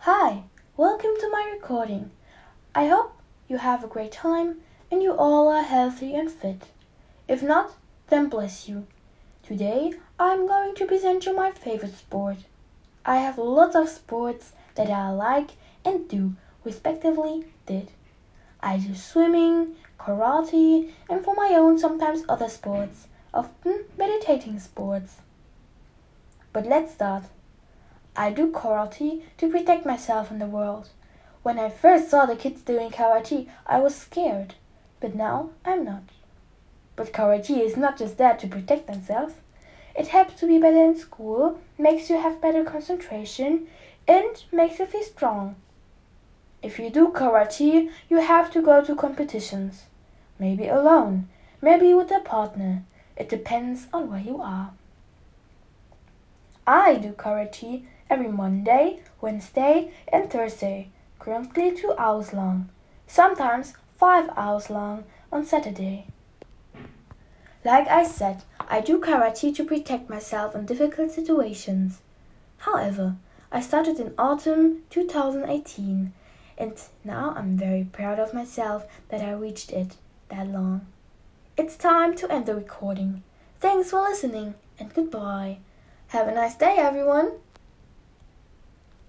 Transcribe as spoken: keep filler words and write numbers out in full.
Hi, welcome to my recording. I hope you have a great time and you all are healthy and fit. If not, then bless you. Today I'm going to present you my favorite sport. I have lots of sports that I like and do, respectively did. I do swimming, karate, and for my own sometimes other sports, often meditating sports. But let's start. I do karate to protect myself in the world. When I first saw the kids doing karate, I was scared, but now I'm not. But karate is not just there to protect themselves. It helps to be better in school, makes you have better concentration, and makes you feel strong. If you do karate, you have to go to competitions. Maybe alone, maybe with a partner. It depends on where you are. I do karate every Monday, Wednesday, and Thursday, currently two hours long, sometimes five hours long on Saturday. Like I said, I do karate to protect myself in difficult situations. However, I started in autumn two thousand eighteen, and now I'm very proud of myself that I reached it that long. It's time to end the recording. Thanks for listening, and goodbye. Have a nice day, everyone.